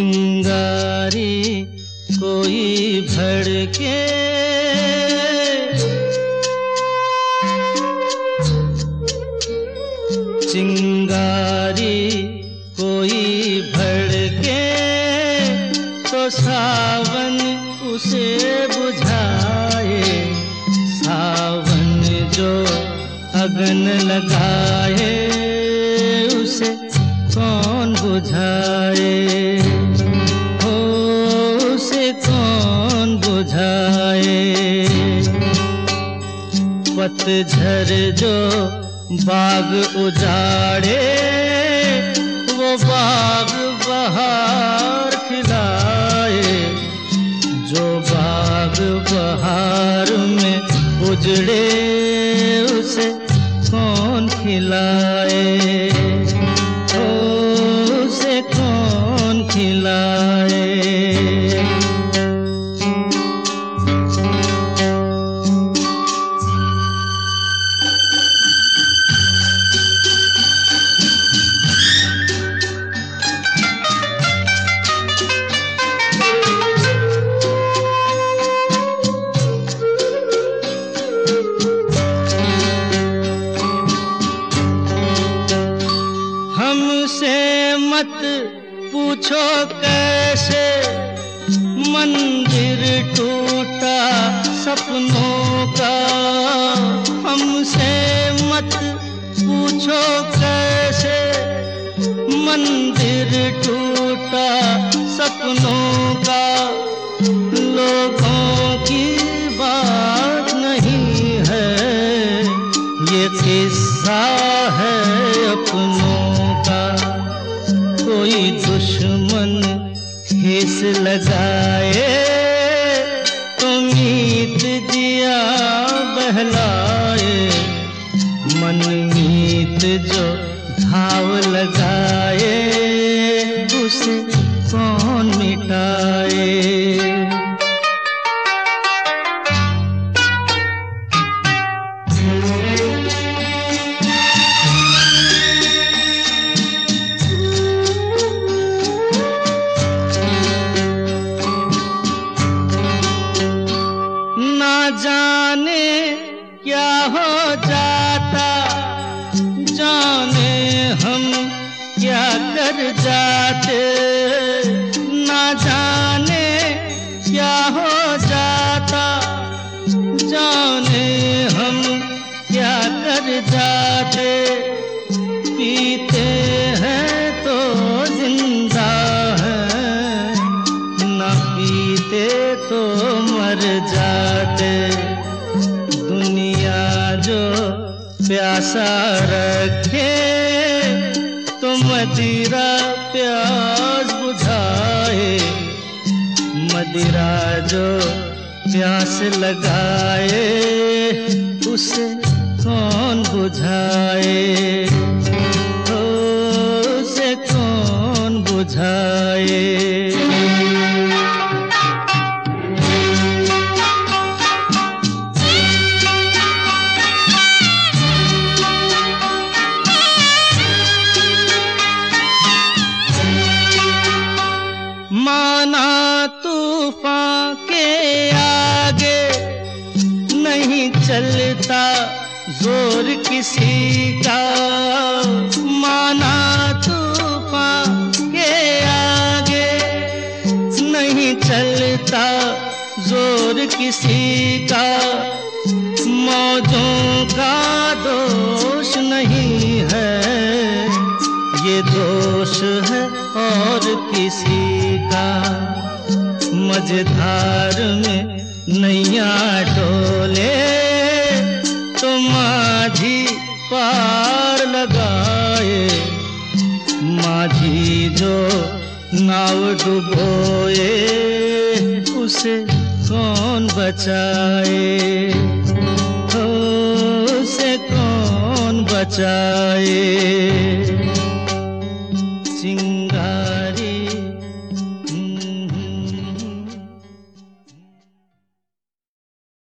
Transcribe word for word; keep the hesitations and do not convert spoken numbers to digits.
चिंगारी कोई भड़के, चिंगारी कोई भड़के तो सावन उसे बुझाए। सावन जो अगन लगाए उसे कौन बुझाए, हो उसे कौन बुझाए। पतझड़ जो बाग उजाड़े वो बाग बहार खिलाए। जो बाग बहार में उजड़े उसे कौन खिलाए, ओ उसे कौन खिलाए। हमसे मत पूछो कैसे मंदिर टूटा सपनों का। हमसे मत पूछो कैसे मंदिर टूटा सपनों का। लोगों की बात नहीं है ये किस्सा है अपनों का। कोई दुश्मन ठेस लगाए तो मीत दिया बहलाए। मनमीत जो घाव लगाए उसे कौन मिटाए। जाने क्या हो जाता, जाने हम क्या कर जाते। ना जाने क्या हो जाता, जाने हम क्या कर जाते। पीते हैं तो जिंदा हैं, ना पीते तो मर जाते। दुनिया जो प्यासा रखे तो मदिरा प्यास बुझाए। मदिरा जो प्यास लगाए उसे कौन बुझाए, ओ उसे कौन बुझाए। माना तूफान के आगे नहीं चलता जोर किसी का। माना तूफान के आगे नहीं चलता जोर किसी का। मौजों का दोष नहीं है ये दोष है और किसी का। मझधार में नैया डोले तो माझी पार लगाए। माझी जो नाव डुबोए उसे कौन बचाए, उसे कौन बचाए।